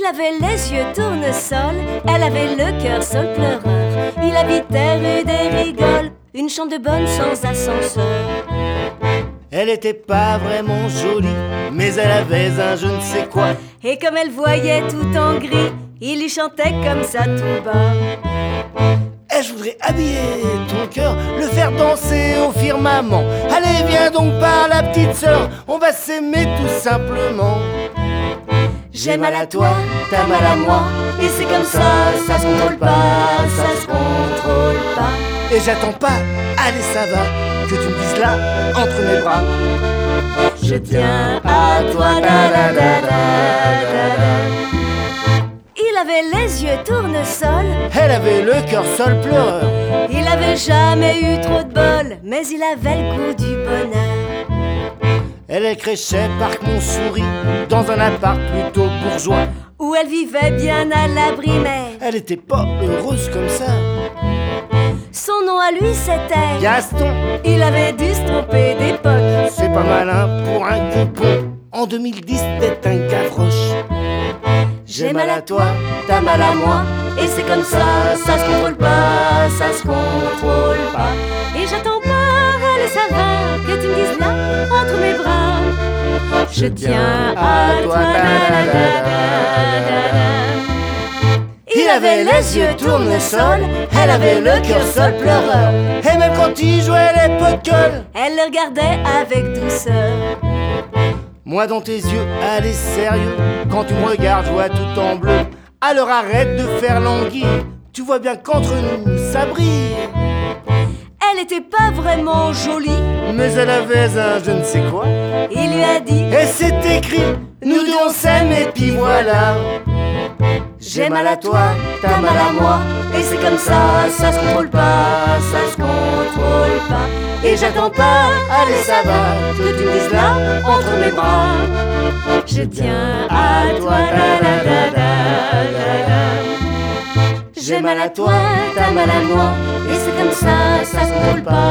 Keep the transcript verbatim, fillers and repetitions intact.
avait les yeux tournesol, elle avait le cœur sol pleureur. Il habitait rue des Rigoles, une chambre de bonne sans ascenseur. Elle était pas vraiment jolie, mais elle avait un je ne sais quoi. Et comme elle voyait tout en gris, il lui chantait comme ça tout bas. Et je voudrais habiller ton cœur, le faire danser au firmament. Allez, viens donc par la petite sœur, on va s'aimer tout simplement. J'ai mal à toi, t'as mal à moi, et c'est comme ça, ça se contrôle pas, ça se contrôle pas. Et j'attends pas, allez ça va, que tu me dises là, entre mes bras. Je tiens à toi, da da da da da da. Il avait les yeux tournesol, elle avait le cœur sol pleureur. Il avait jamais eu trop de bol, mais il avait le goût du bonheur. Elle, elle crêchait parc Montsouris, dans un appart plutôt bourgeois, où elle vivait bien à l'abri, mais elle était pas heureuse comme ça. Son nom à lui c'était Gaston. Il avait dû se tromper d'époque. C'est pas malin pour un coupon. En deux mille dix, t'es un gavroche. J'ai mal à toi, t'as mal à moi, et c'est comme ça, ça se contrôle pas, ça se contrôle pas. Et j'attends pas, allez ça va, que tu me dises là, entre mes bras. Je tiens à toi, da da da da da. Il avait les yeux tournesol, elle avait le cœur sol pleureur. Et même quand il jouait les pots de colle, elle le regardait avec douceur. Moi dans tes yeux, allez sérieux, quand tu me regardes, je vois tout en bleu. Alors arrête de faire languir, tu vois bien qu'entre nous, ça brille. Elle était pas vraiment jolie, mais elle avait un je ne sais quoi. Il lui a dit, et c'est écrit, nous deux on s'aime et puis voilà. J'ai mal à toi, t'as mal à moi, et c'est comme ça, ça se contrôle pas, ça se contrôle pas. Et j'attends pas, allez ça va, que tu me dises là, entre mes bras. Je tiens à toi, da da da da da da. J'ai mal à toi, t'as mal à moi, et c'est comme ça, ça se contrôle pas.